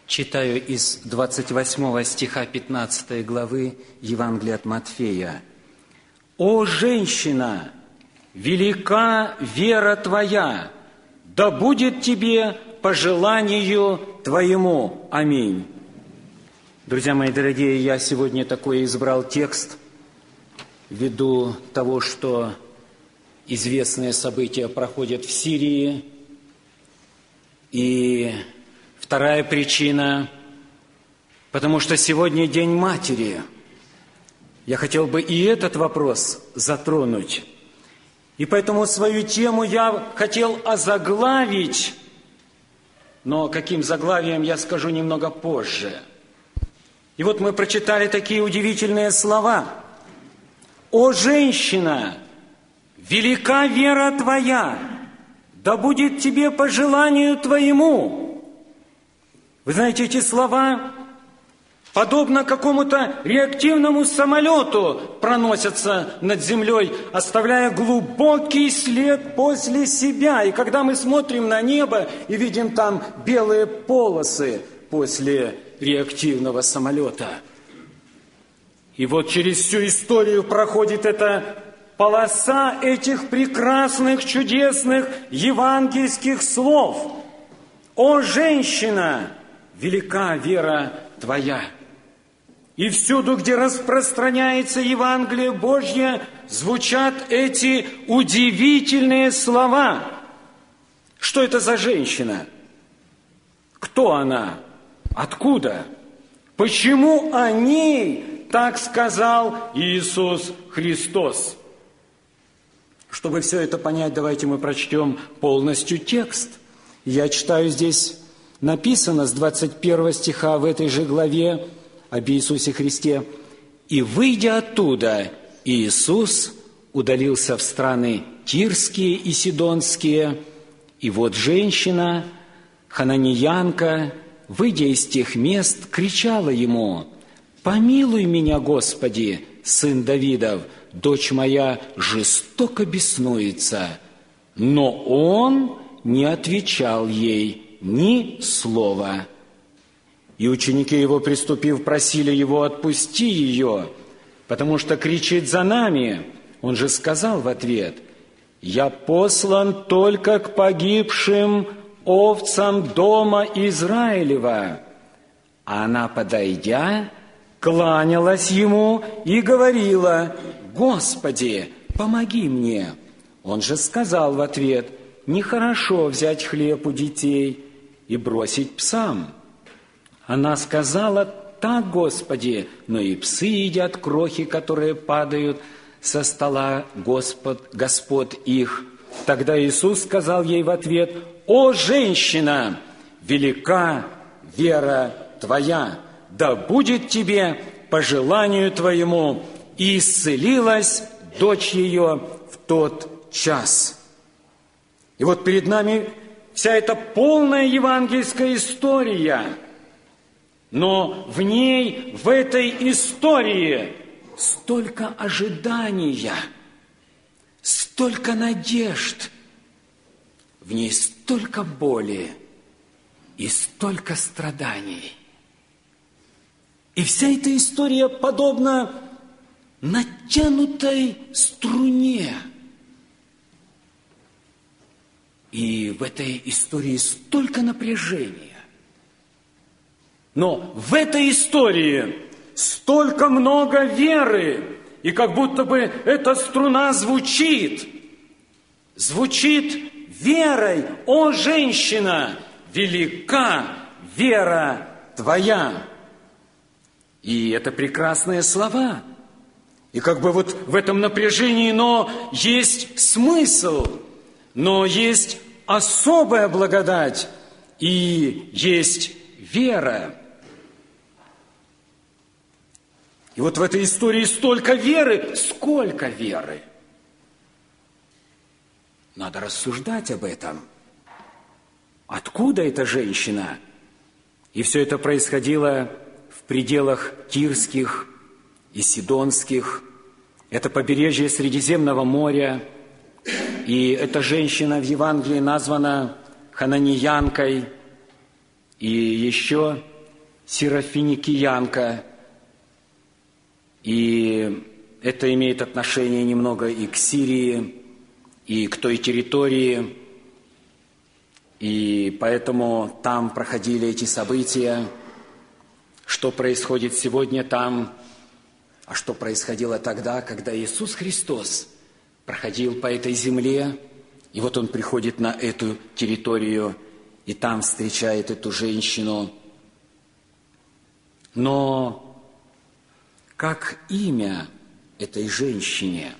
Читаю из 28 стиха 15 главы Евангелия от Матфея. «О, женщина, велика вера твоя, да будет тебе по желанию твоему. Аминь». Друзья мои дорогие, я сегодня такой избрал текст ввиду того, что известные события проходят в Сирии. И вторая причина, потому что сегодня День Матери. Я хотел бы и этот вопрос затронуть. И поэтому свою тему я хотел озаглавить, но каким заглавием я скажу немного позже. И вот мы прочитали такие удивительные слова. «О, женщина, велика вера твоя, да будет тебе по желанию твоему». Вы знаете, эти слова, подобно какому-то реактивному самолету, проносятся над землей, оставляя глубокий след после себя. И когда мы смотрим на небо и видим там белые полосы после реактивного самолета. И вот через всю историю проходит эта полоса этих прекрасных, чудесных евангельских слов. «О, женщина, велика вера твоя». И всюду, где распространяется Евангелие Божье, звучат эти удивительные слова. Что это за женщина? Кто она? Откуда? Почему о ней так сказал Иисус Христос? Чтобы все это понять, давайте мы прочтем полностью текст. Я читаю здесь, написано с 21 стиха в этой же главе об Иисусе Христе. «И, выйдя оттуда, Иисус удалился в страны Тирские и Сидонские, и вот женщина, хананиянка, выйдя из тех мест, кричала ему: „Помилуй меня, Господи, сын Давидов, дочь моя жестоко беснуется“. Но он не отвечал ей ни слова. И ученики его, приступив, просили его: „Отпусти ее, потому что кричит за нами“. Он же сказал в ответ: „Я послан только к погибшим овцам дома Израилева“. А она, подойдя, кланялась ему и говорила: „Господи, помоги мне“. Он же сказал в ответ: „Нехорошо взять хлеб у детей и бросить псам“. Она сказала: „Так, Господи, но и псы едят крохи, которые падают со стола Господ их“. Тогда Иисус сказал ей в ответ: „О, женщина, велика вера твоя, да будет тебе по желанию твоему“. И исцелилась дочь ее в тот час». И вот перед нами вся эта полная евангельская история. Но в ней, в этой истории столько ожидания, столько надежд, в ней столько боли и столько страданий. И вся эта история подобна натянутой струне. И в этой истории столько напряжения. Но в этой истории столько много веры, и как будто бы эта струна звучит верой: «О, женщина, велика вера твоя». И это прекрасные слова. И как бы вот в этом напряжении, но есть смысл, но есть особая благодать и есть вера. И вот в этой истории столько веры, сколько веры. Надо рассуждать об этом. Откуда эта женщина? И все это происходило в пределах Тирских и Сидонских. Это побережье Средиземного моря. И эта женщина в Евангелии названа хананиянкой. И еще сирофиникиянка, и это имеет отношение немного и к Сирии, и к той территории, и поэтому там проходили эти события. Что происходит сегодня там, а что происходило тогда, когда Иисус Христос проходил по этой земле, и вот Он приходит на эту территорию, и там встречает эту женщину. Но как имя этой женщине?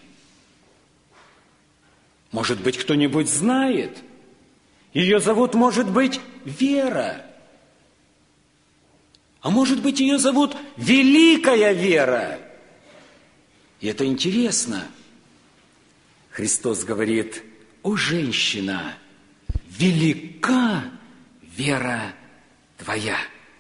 Может быть, кто-нибудь знает? Ее зовут, может быть, Вера. А может быть, ее зовут Великая Вера. И это интересно. Христос говорит: «О, женщина, велика вера твоя».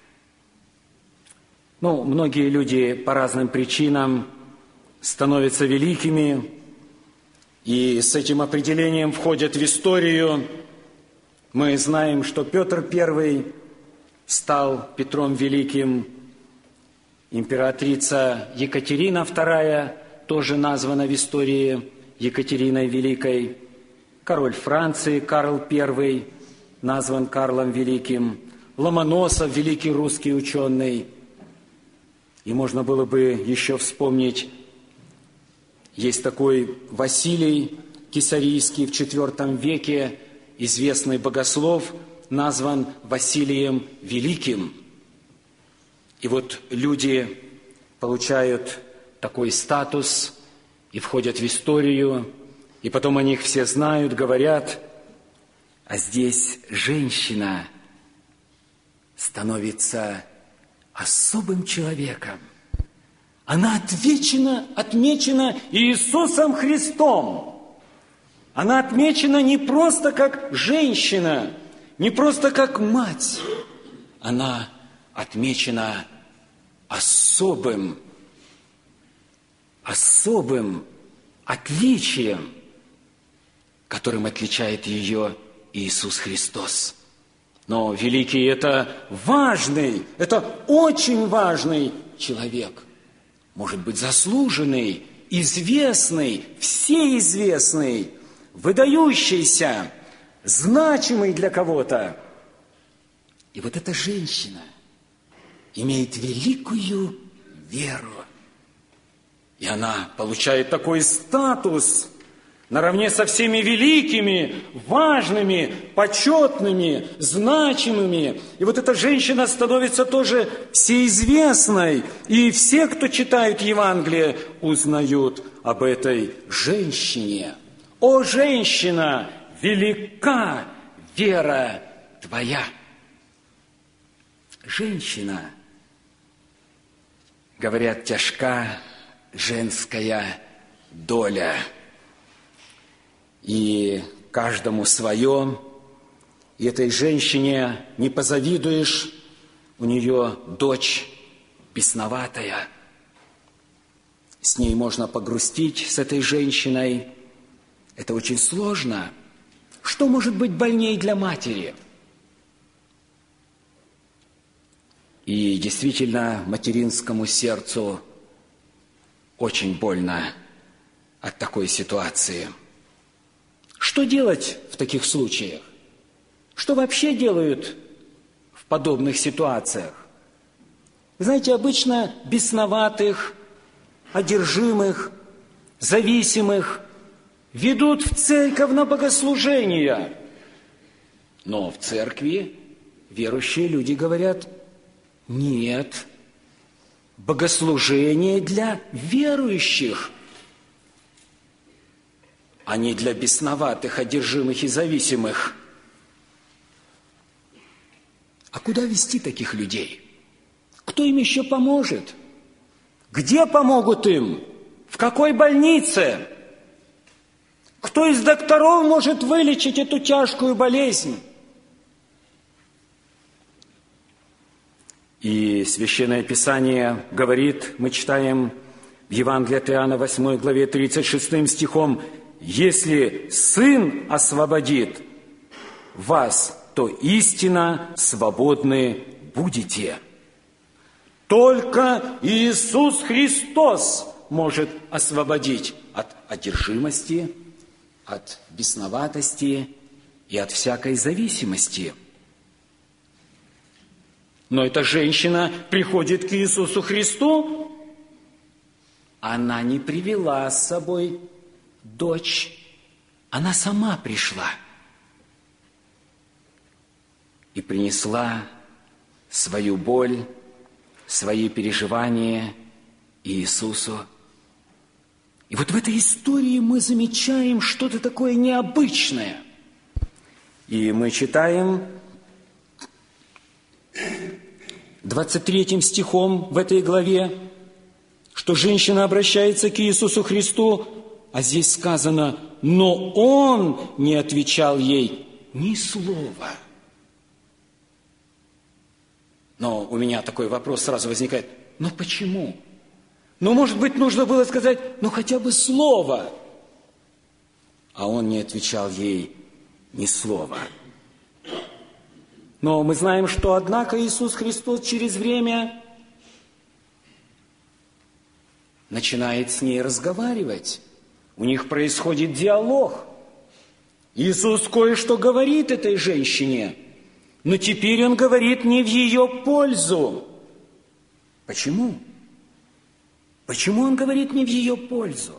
Многие люди по разным причинам становятся великими, и с этим определением входят в историю. Мы знаем, что Петр I стал Петром Великим, императрица Екатерина II тоже названа в истории Екатериной Великой, король Франции Карл I назван Карлом Великим, Ломоносов, великий русский ученый. И можно было бы еще вспомнить, есть такой Василий Кесарийский в IV веке, известный богослов, назван Василием Великим. И вот люди получают такой статус и входят в историю, и потом о них все знают, говорят, а здесь женщина становится особым человеком. Она отмечена Иисусом Христом. Она отмечена не просто как женщина, не просто как мать. Она отмечена особым отличием, которым отличает ее Иисус Христос. Но великий – это важный, это очень важный человек. Может быть, заслуженный, известный, всеизвестный, выдающийся, значимый для кого-то. И вот эта женщина имеет великую веру. И она получает такой статус наравне со всеми великими, важными, почетными, значимыми. И вот эта женщина становится тоже всеизвестной. И все, кто читают Евангелие, узнают об этой женщине. «О, женщина, велика вера твоя!» Женщина, говорят, тяжка женская доля. И каждому свое. И этой женщине не позавидуешь, у нее дочь бесноватая. С ней можно погрустить, с этой женщиной. Это очень сложно. Что может быть больней для матери? И действительно, материнскому сердцу очень больно от такой ситуации. Что делать в таких случаях? Что вообще делают в подобных ситуациях? Вы знаете, обычно бесноватых, одержимых, зависимых ведут в церковь на богослужения. Но в церкви верующие люди говорят: нет, богослужение для верующих, а не для бесноватых, одержимых и зависимых. А куда вести таких людей? Кто им еще поможет? Где помогут им? В какой больнице? Кто из докторов может вылечить эту тяжкую болезнь? И Священное Писание говорит, мы читаем в Евангелии от Иоанна 8 главе 36 стихом: «Если Сын освободит вас, то истинно свободны будете». Только Иисус Христос может освободить от одержимости, от бесноватости и от всякой зависимости. Но эта женщина приходит к Иисусу Христу, она не привела с собой дочь, она сама пришла и принесла свою боль, свои переживания Иисусу. И вот в этой истории мы замечаем что-то такое необычное. И мы читаем 23 стихом в этой главе, что женщина обращается к Иисусу Христу, а здесь сказано: «Но Он не отвечал ей ни слова». Но у меня такой вопрос сразу возникает: но почему? Ну, может быть, нужно было сказать, хотя бы слово. А Он не отвечал ей ни слова. Но мы знаем, что, однако, Иисус Христос через время начинает с ней разговаривать. У них происходит диалог. Иисус кое-что говорит этой женщине, но теперь Он говорит не в ее пользу. Почему? Почему Он говорит не в ее пользу?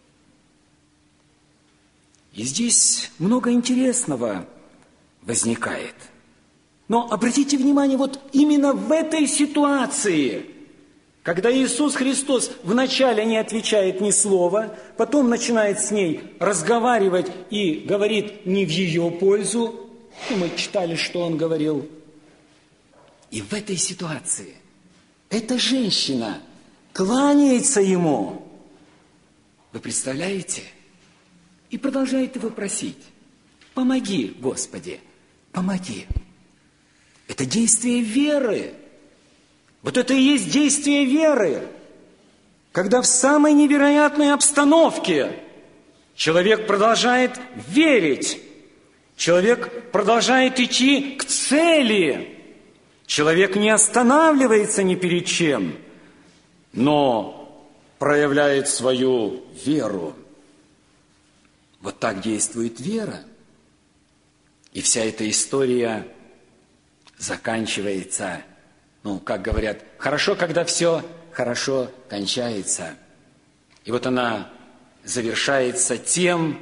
И здесь много интересного возникает. Но обратите внимание, вот именно в этой ситуации, когда Иисус Христос вначале не отвечает ни слова, потом начинает с ней разговаривать и говорит не в ее пользу, и мы читали, что Он говорил. И в этой ситуации эта женщина кланяется Ему. Вы представляете? И продолжает Его просить: «Помоги, Господи, помоги». Это действие веры. Вот это и есть действие веры. Когда в самой невероятной обстановке человек продолжает верить, человек продолжает идти к цели, человек не останавливается ни перед чем, но проявляет свою веру. Вот так действует вера. И вся эта история заканчивается, как говорят, хорошо, когда все хорошо кончается. И вот она завершается тем,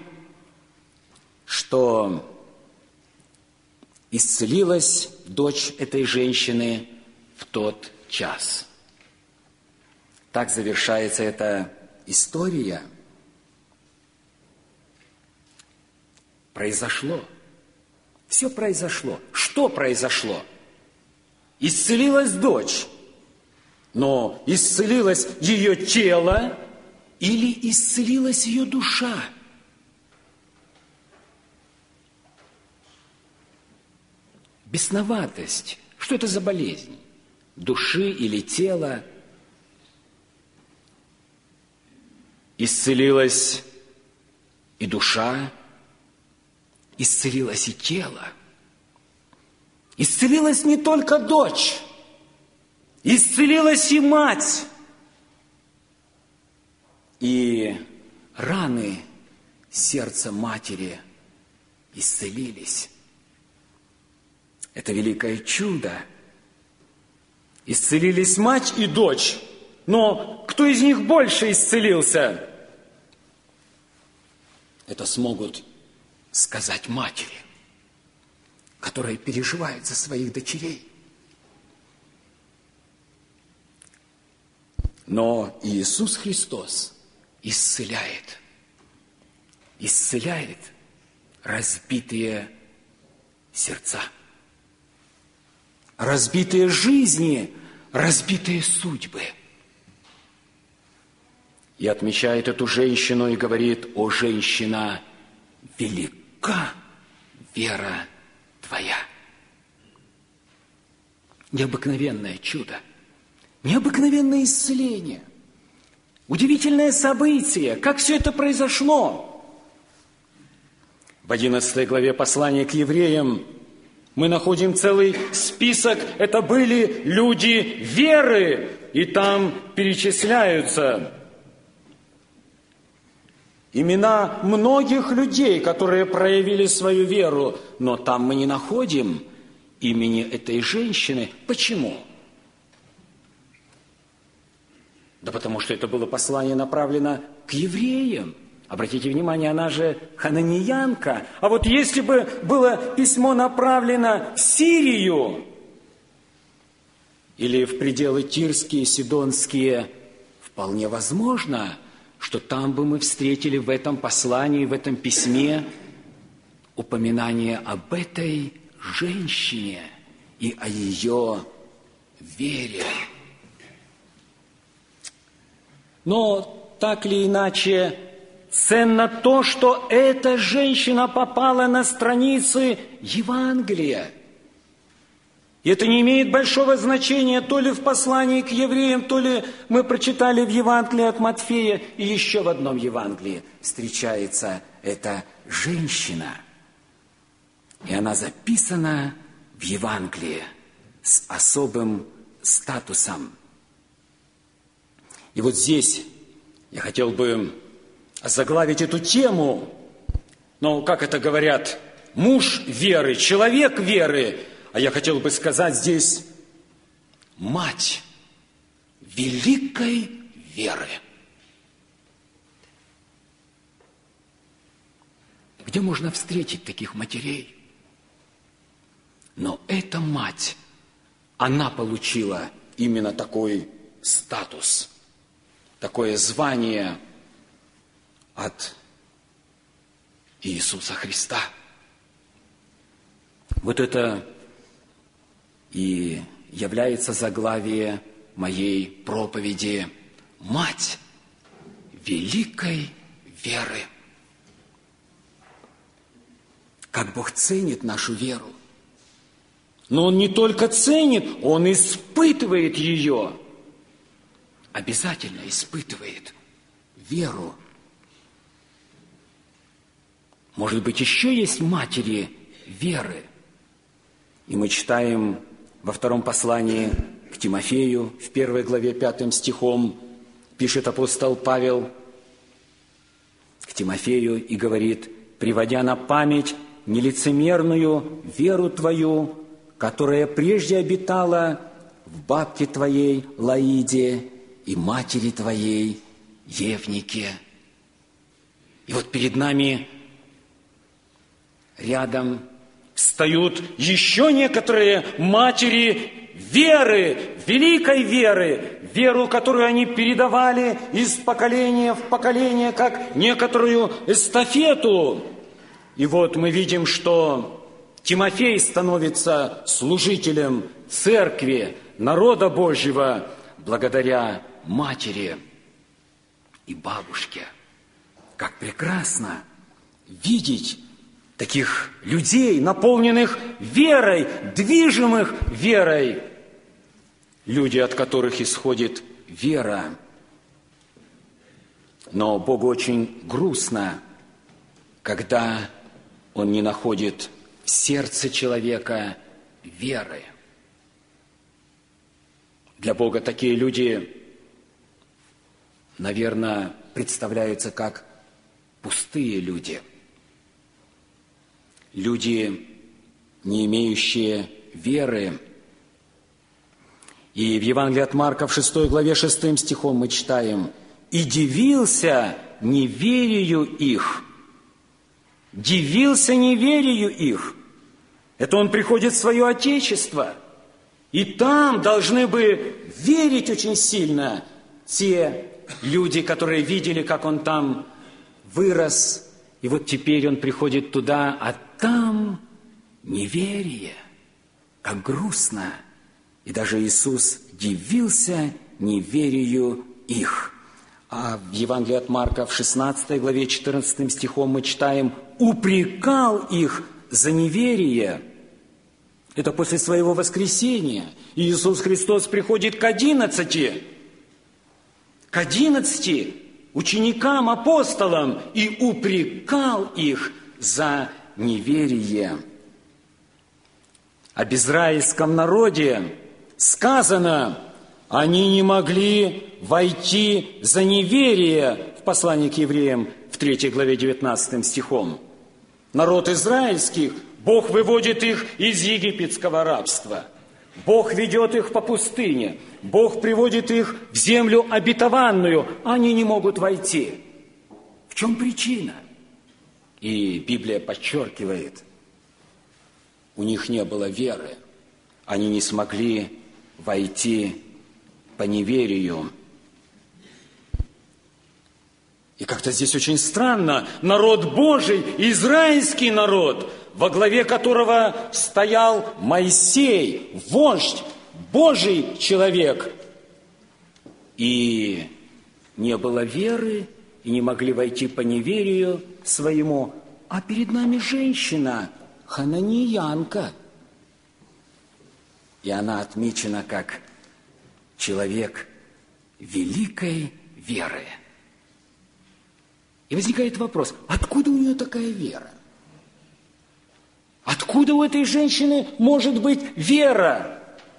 что исцелилась дочь этой женщины в тот час. Так завершается эта история. Произошло. Все произошло. Что произошло? Исцелилась дочь, но исцелилось ее тело или исцелилась ее душа? Бесноватость. Что это за болезнь? Души или тела? Исцелилась и душа, исцелилось и тело. Исцелилась не только дочь, исцелилась и мать. И раны сердца матери исцелились. Это великое чудо. Исцелились мать и дочь. Но кто из них больше исцелился? Это смогут сказать матери, которые переживают за своих дочерей. Но Иисус Христос исцеляет разбитые сердца, разбитые жизни, разбитые судьбы. И отмечает эту женщину и говорит: «О, женщина, велика вера твоя». Необыкновенное чудо, необыкновенное исцеление, удивительное событие. Как все это произошло? В 11 главе послания к евреям мы находим целый список. Это были люди веры, и там перечисляются имена многих людей, которые проявили свою веру, но там мы не находим имени этой женщины. Почему? Да потому что это было послание направлено к евреям. Обратите внимание, она же хананиянка. А вот если бы было письмо направлено в Сирию или в пределы Тирские, Сидонские, вполне возможно, что там бы мы встретили в этом послании, в этом письме упоминание об этой женщине и о ее вере. Но так или иначе, ценно то, что эта женщина попала на страницы Евангелия. И это не имеет большого значения, то ли в послании к евреям, то ли мы прочитали в Евангелии от Матфея, и еще в одном Евангелии встречается эта женщина. И она записана в Евангелии с особым статусом. И вот здесь я хотел бы озаглавить эту тему, но, как это говорят, муж веры, человек веры, а я хотел бы сказать здесь мать великой веры. Где можно встретить таких матерей? Но эта мать, она получила именно такой статус, такое звание от Иисуса Христа. Вот это и является заглавие моей проповеди: «Мать великой веры». Как Бог ценит нашу веру. Но Он не только ценит, Он испытывает ее. Обязательно испытывает веру. Может быть, еще есть матери веры. И мы читаем во втором послании к Тимофею, в 1 главе 5 стихом, пишет апостол Павел к Тимофею и говорит: «Приводя на память нелицемерную веру твою, которая прежде обитала в бабке твоей Лаиде и матери твоей Евнике». И вот перед нами рядом встают еще некоторые матери веры, великой веры, веру, которую они передавали из поколения в поколение, как некоторую эстафету. И вот мы видим, что Тимофей становится служителем церкви, народа Божьего, благодаря матери и бабушке. Как прекрасно видеть таких людей, наполненных верой, движимых верой, люди, от которых исходит вера. Но Богу очень грустно, когда Он не находит в сердце человека веры. Для Бога такие люди, наверное, представляются как пустые люди. Люди, не имеющие веры. И в Евангелии от Марка в 6 главе 6 стихом мы читаем: «И дивился неверию их». Дивился неверию их. Это он приходит в свое Отечество. И там должны бы верить очень сильно те люди, которые видели, как он там вырос. И вот теперь он приходит туда, а там неверие. Как грустно. И даже Иисус дивился неверию их. А в Евангелии от Марка в 16 главе 14 стихом мы читаем: «Упрекал их за неверие». Это после своего воскресения. И Иисус Христос приходит к 11 ученикам, апостолам, и упрекал их за неверие. Об израильском народе сказано: Они не могли войти за неверие в послании к евреям в 3 главе 19 стихом. Народ израильский, Бог выводит их из египетского рабства. Бог ведет их по пустыне. Бог приводит их в землю обетованную. Они не могут войти. В чем причина? И Библия подчеркивает, у них не было веры. Они не смогли войти по неверию. И как-то здесь очень странно. Народ Божий, израильский народ, во главе которого стоял Моисей, вождь, Божий человек. И не было веры, и не могли войти по неверию своему. А перед нами женщина, хананиянка. И она отмечена как человек великой веры. И возникает вопрос, откуда у нее такая вера? Откуда у этой женщины может быть вера?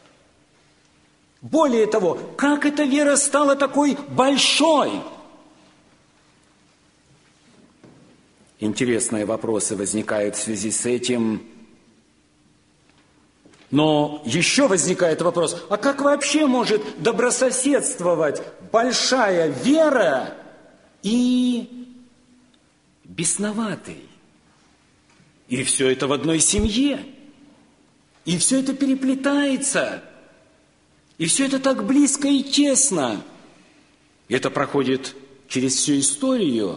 Более того, как эта вера стала такой большой? Интересные вопросы возникают в связи с этим. Но еще возникает вопрос, а как вообще может добрососедствовать большая вера и бесноватый? И все это в одной семье. И все это переплетается. И все это так близко и тесно. И это проходит через всю историю.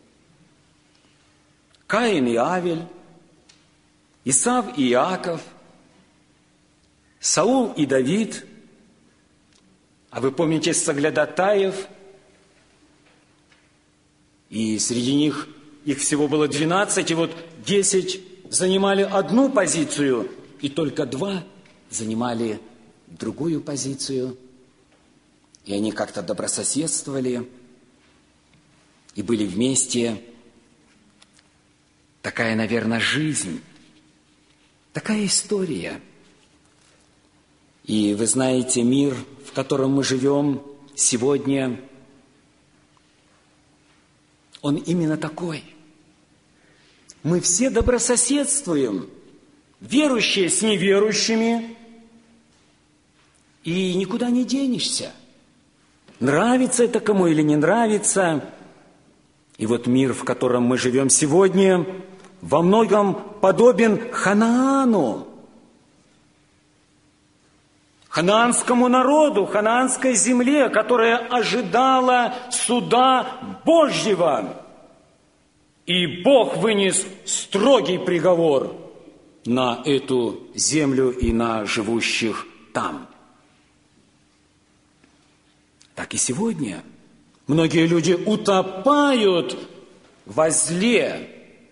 Каин и Авель, Исав и Иаков, Саул и Давид. А вы помните соглядатаев? И среди них их всего было 12, и вот 10 занимали одну позицию, и только 2 занимали другую позицию. И они как-то добрососедствовали и были вместе. Такая, наверное, жизнь, такая история. И вы знаете, мир, в котором мы живем сегодня, он именно такой. Мы все добрососедствуем, верующие с неверующими, и никуда не денешься. Нравится это кому или не нравится. И вот мир, в котором мы живем сегодня, во многом подобен Ханаану, ханаанскому народу, ханаанской земле, которая ожидала суда Божьего. И Бог вынес строгий приговор на эту землю и на живущих там. Так и сегодня многие люди утопают во зле,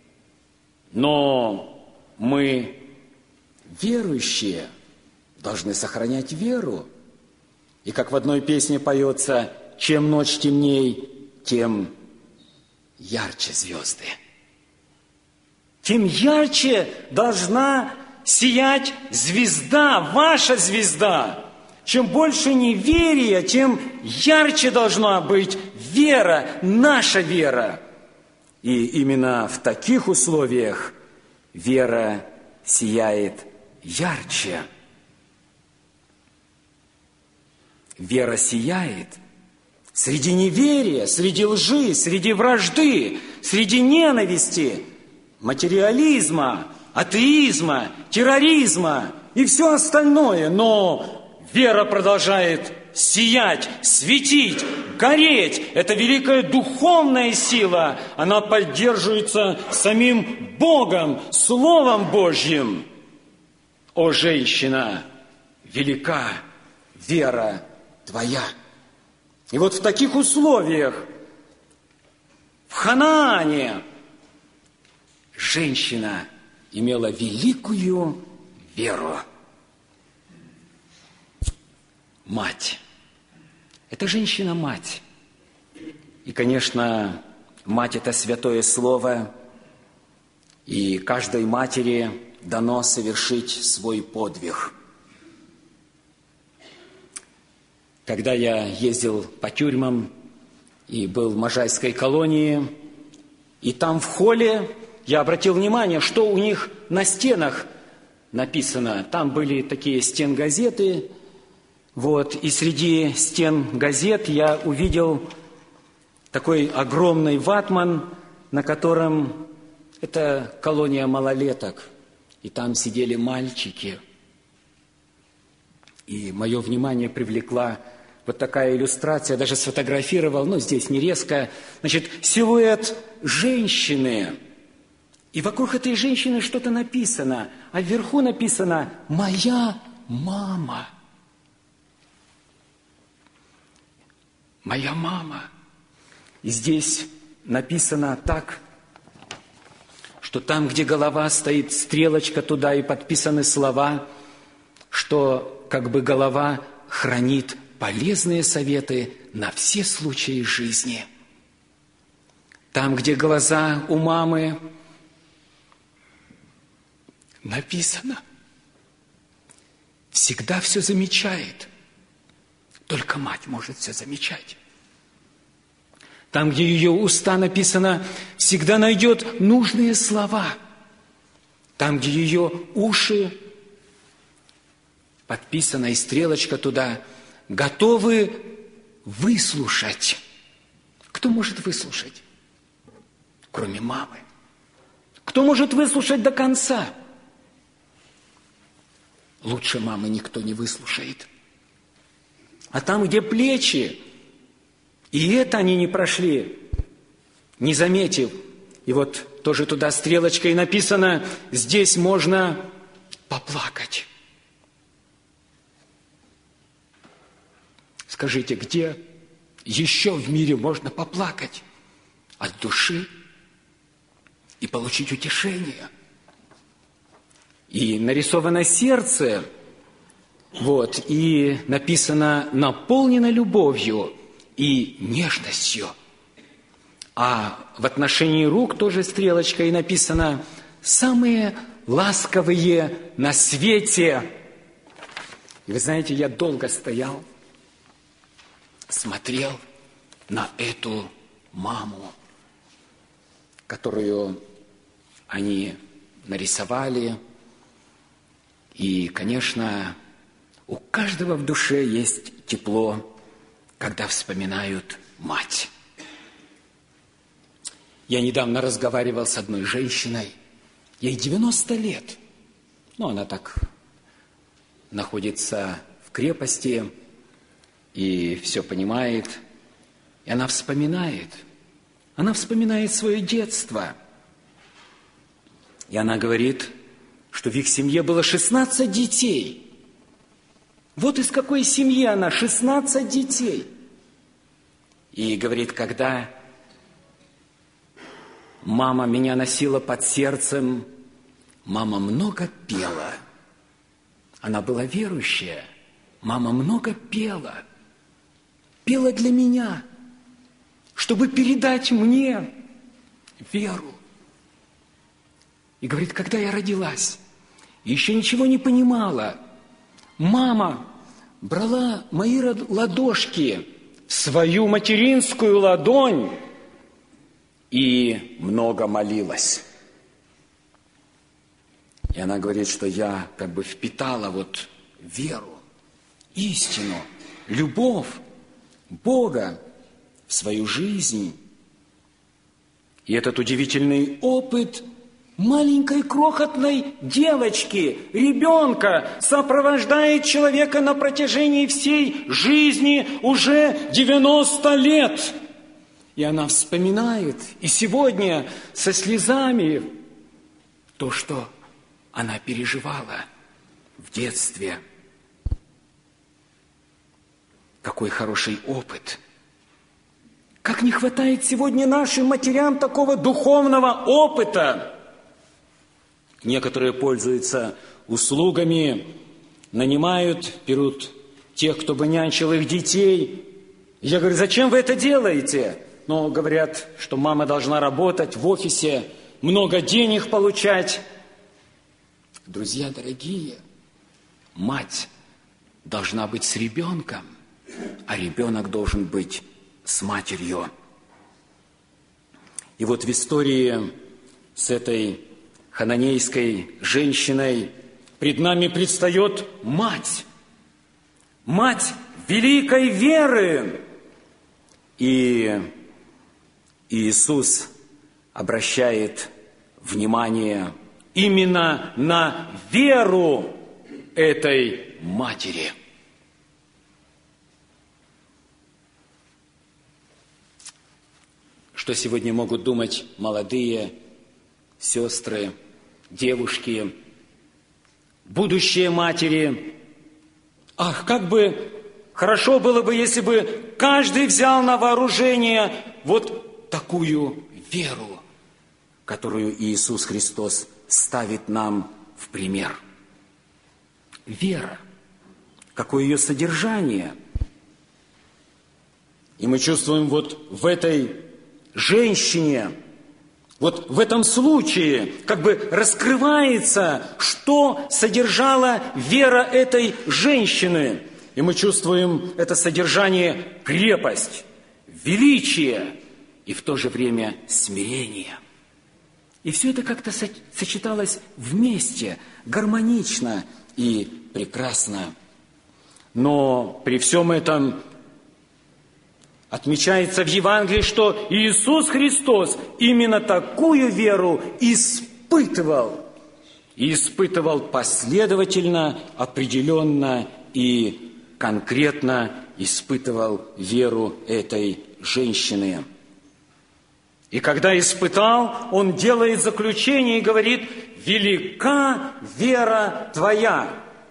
но мы, верующие, должны сохранять веру. И как в одной песне поется, чем ночь темней, тем ярче звезды. Тем ярче должна сиять звезда, ваша звезда. Чем больше неверия, тем ярче должна быть вера, наша вера. И именно в таких условиях вера сияет ярче. Вера сияет среди неверия, среди лжи, среди вражды, среди ненависти, материализма, атеизма, терроризма и все остальное. Но вера продолжает сиять, светить, гореть. Это великая духовная сила. Она поддерживается самим Богом, Словом Божьим. О, женщина, велика вера твоя. И вот в таких условиях, в Ханаане, женщина имела великую веру. Мать. Это женщина-мать. И, конечно, мать – это святое слово, и каждой матери дано совершить свой подвиг. когда я ездил по тюрьмам и был в Можайской колонии, и там в холле я обратил внимание, что у них на стенах написано. Там были такие стенгазеты, и среди стен газет я увидел такой огромный ватман, на котором это колония малолеток, и там сидели мальчики. И мое внимание привлекла вот такая иллюстрация, я даже сфотографировал, здесь не резко, силуэт женщины. И вокруг этой женщины что-то написано, а вверху написано «Моя мама». Моя мама. И здесь написано так, что там, где голова, стоит стрелочка туда, и подписаны слова, что как бы голова хранит полезные советы на все случаи жизни. Там, где глаза у мамы, написано, всегда все замечает. Только мать может все замечать. Там, где ее уста написано, всегда найдет нужные слова. Там, где ее уши, подписана и стрелочка туда, готовы выслушать. Кто может выслушать? Кроме мамы. Кто может выслушать до конца? Лучше мамы никто не выслушает. А там, где плечи, и это они не прошли, не заметив. И тоже туда стрелочкой написано, здесь можно поплакать. Скажите, где еще в мире можно поплакать от души и получить утешение? И нарисовано сердце, и написано «наполнено любовью и нежностью». А в отношении рук тоже стрелочкой написано «самые ласковые на свете». И вы знаете, я долго стоял, смотрел на эту маму, которую они нарисовали. И, конечно, у каждого в душе есть тепло, когда вспоминают мать. Я недавно разговаривал с одной женщиной, ей 90 лет. Она так находится в крепости и все понимает. И она вспоминает свое детство. И она говорит, что в их семье было 16 детей. Вот из какой семьи она, 16 детей. И говорит, когда мама меня носила под сердцем, мама много пела. Она была верующая, мама много пела. Пела для меня, чтобы передать мне веру. И говорит, когда я родилась, еще ничего не понимала, мама брала мои ладошки в свою материнскую ладонь и много молилась. И она говорит, что я впитала веру, истину, любовь Бога в свою жизнь. И этот удивительный опыт маленькой крохотной девочки, ребенка, сопровождает человека на протяжении всей жизни уже 90 лет. И она вспоминает, и сегодня со слезами то, что она переживала в детстве. Какой хороший опыт! Как не хватает сегодня нашим матерям такого духовного опыта! Некоторые пользуются услугами, нанимают, берут тех, кто бы нянчил их детей. Я говорю, зачем вы это делаете? Но говорят, что мама должна работать в офисе, много денег получать. Друзья дорогие, мать должна быть с ребенком. а ребенок должен быть с матерью. И вот в истории с этой хананейской женщиной пред нами предстает мать великой веры. И Иисус обращает внимание именно на веру этой матери. Что сегодня могут думать молодые сестры, девушки, будущие матери? Ах, как бы хорошо было бы, если бы каждый взял на вооружение вот такую веру, которую Иисус Христос ставит нам в пример. Вера. Какое ее содержание? И мы чувствуем вот в этой женщине, вот в этом случае как бы раскрывается, что содержала вера этой женщины. И мы чувствуем это содержание крепость, величие и в то же время смирение. И все это как-то сочеталось вместе, гармонично и прекрасно. Но при всем этом отмечается в Евангелии, что Иисус Христос именно такую веру испытывал. И испытывал последовательно, определенно и конкретно испытывал веру этой женщины. И когда испытал, он делает заключение и говорит: «Велика вера твоя».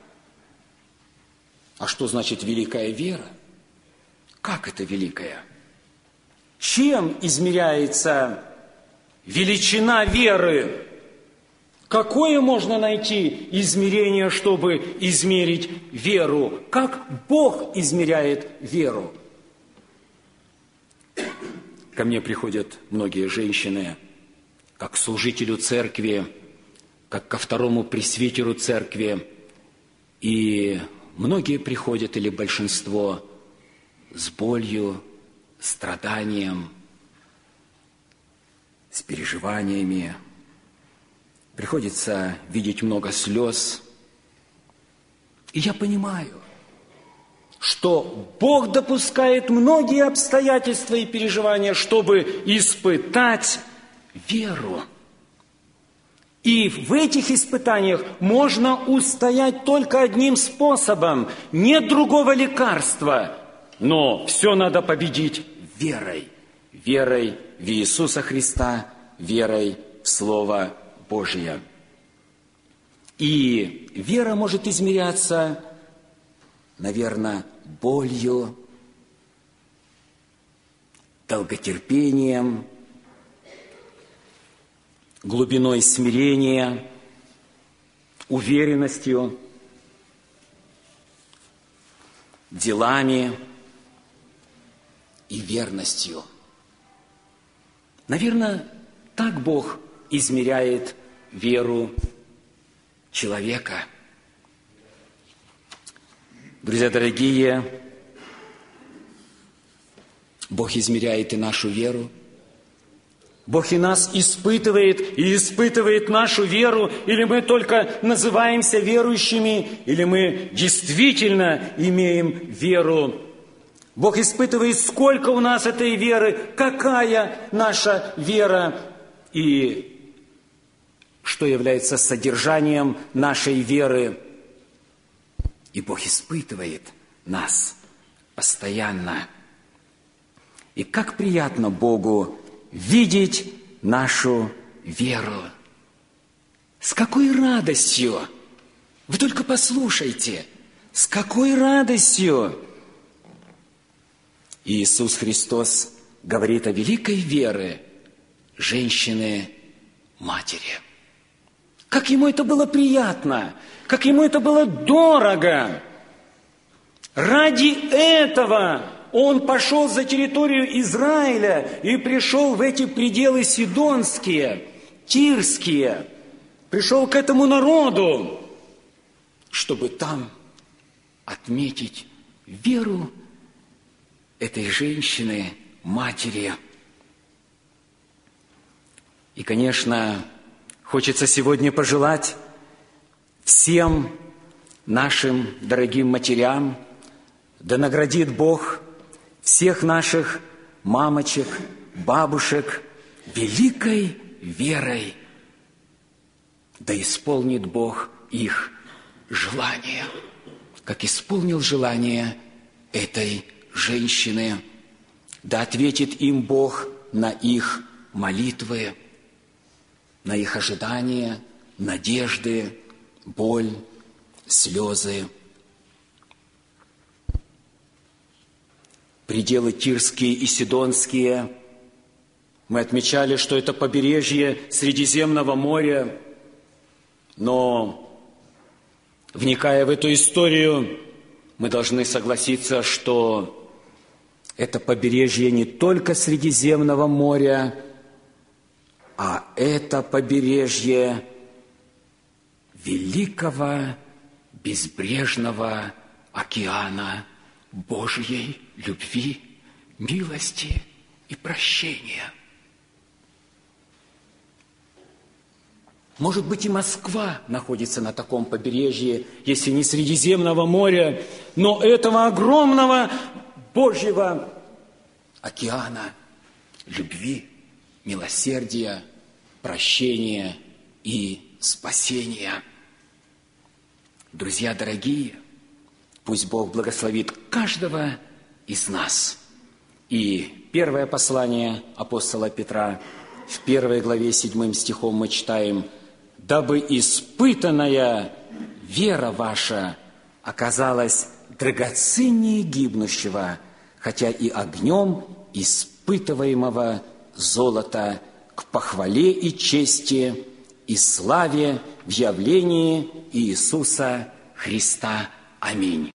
А что значит великая вера? Как это великая? Чем измеряется величина веры? Какое можно найти измерение, чтобы измерить веру? Как Бог измеряет веру? Ко мне приходят многие женщины, как к служителю церкви, как ко второму пресвитеру церкви. И многие приходят, или большинство, с болью, страданием, с переживаниями. Приходится видеть много слез. И я понимаю, что Бог допускает многие обстоятельства и переживания, чтобы испытать веру. И в этих испытаниях можно устоять только одним способом. Нет другого лекарства. Но все надо победить верой. Верой в Иисуса Христа, верой в Слово Божие. И вера может измеряться, наверное, болью, долготерпением, глубиной смирения, уверенностью, делами и верностью. Наверное, так Бог измеряет веру человека. Друзья дорогие, Бог измеряет и нашу веру. Бог и нас испытывает, и испытывает нашу веру, или мы только называемся верующими, или мы действительно имеем веру. Бог испытывает, сколько у нас этой веры, какая наша вера, и что является содержанием нашей веры. И Бог испытывает нас постоянно. И как приятно Богу видеть нашу веру. С какой радостью! Вы только послушайте, с какой радостью Иисус Христос говорит о великой вере женщины-матери. Как ему это было приятно, как ему это было дорого. Ради этого он пошел за территорию Израиля и пришел в эти пределы сидонские, тирские, пришел к этому народу, чтобы там отметить веру этой женщины, матери. И, конечно, хочется сегодня пожелать всем нашим дорогим матерям, да наградит Бог всех наших мамочек, бабушек великой верой, да исполнит Бог их желание, как исполнил желание этой женщины, да ответит им Бог на их молитвы, на их ожидания, надежды, боль, слезы. Пределы Тирские и Сидонские. Мы отмечали, что это побережье Средиземного моря, но, вникая в эту историю, мы должны согласиться, что это побережье не только Средиземного моря, а это побережье великого безбрежного океана Божьей любви, милости и прощения. Может быть, и Москва находится на таком побережье, если не Средиземного моря, но этого огромного Божьего океана любви, милосердия, прощения и спасения. Друзья дорогие, пусть Бог благословит каждого из нас. И первое послание апостола Петра, в 1 главе 7 стихом мы читаем: «Дабы испытанная вера ваша оказалась драгоценнее гибнущего, хотя и огнем испытываемого золота, к похвале и чести и славе в явлении Иисуса Христа. Аминь».